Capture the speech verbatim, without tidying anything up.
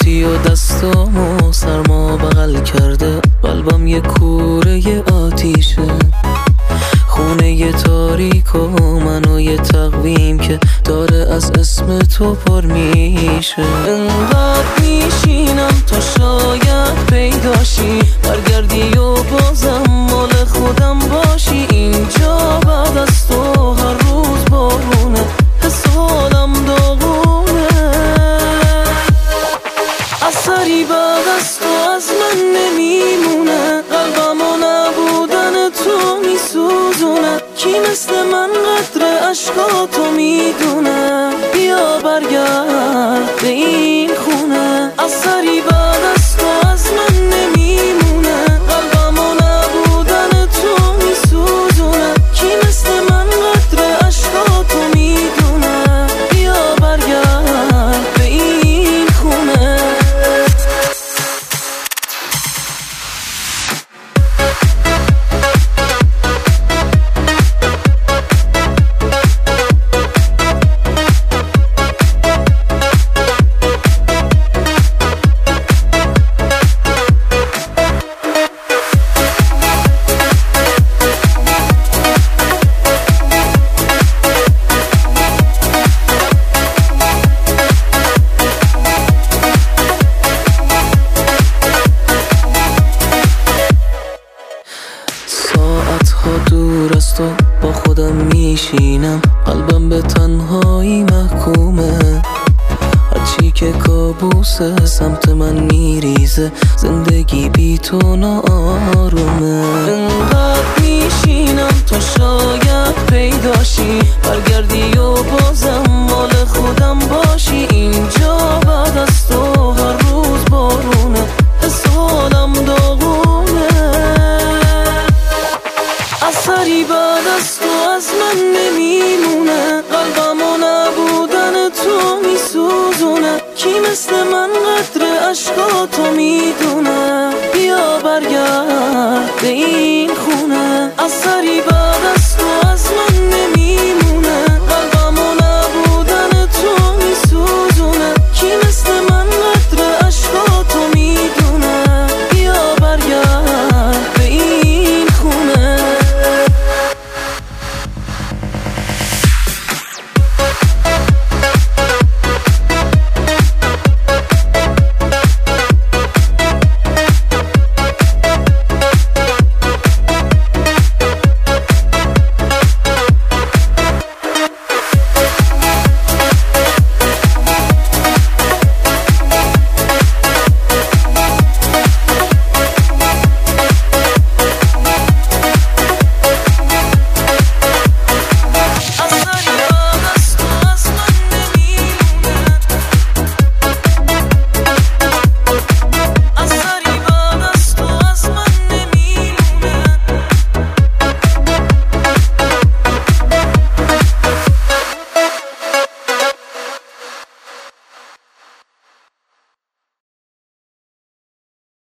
رفتی و دستامو سرما بغل کرده، قلبم یه کوره آتیشه، خونه یه تاریک و منو یه تقویم که داره از اسم تو پر میشه. انقدر میشینم تا شاید پیداشی، برگردی و بازم مال خودم باشی. اینجا بعد از تو هر روز بارونه، حس حالم داغونه. اثری بعد از تو از من نمیمونه، قلبم و نبودن تو میسوزونه. کی مثل من قدر عشقاتو میدونه، بیا برگرد به این خونه. اثری بعد از تو از من نمیمونه، قلبم و نبودن تو میسوزونه. کی مثل من قدر عشقاتو میدونه، بیا برگرد به این خونه. ساعتها دور از تو با خودم میشینم، قلبم به تنهایی محکومه. هرچی که کابوسه سمت من میریزه، زندگی بی تو ناآرومه. انقدر میشینم تا شاید پیداشی، برگردی و بازم مال خودم باشی. اینجا بعد از تو هر روز بارونه، حس حالم داغونه. اثری بعد از تو از من نمیمونه، قلبم و نبودن تو میسوزونه. کی مثل من قدر عشقاتو میدونه، بیا برگرد به این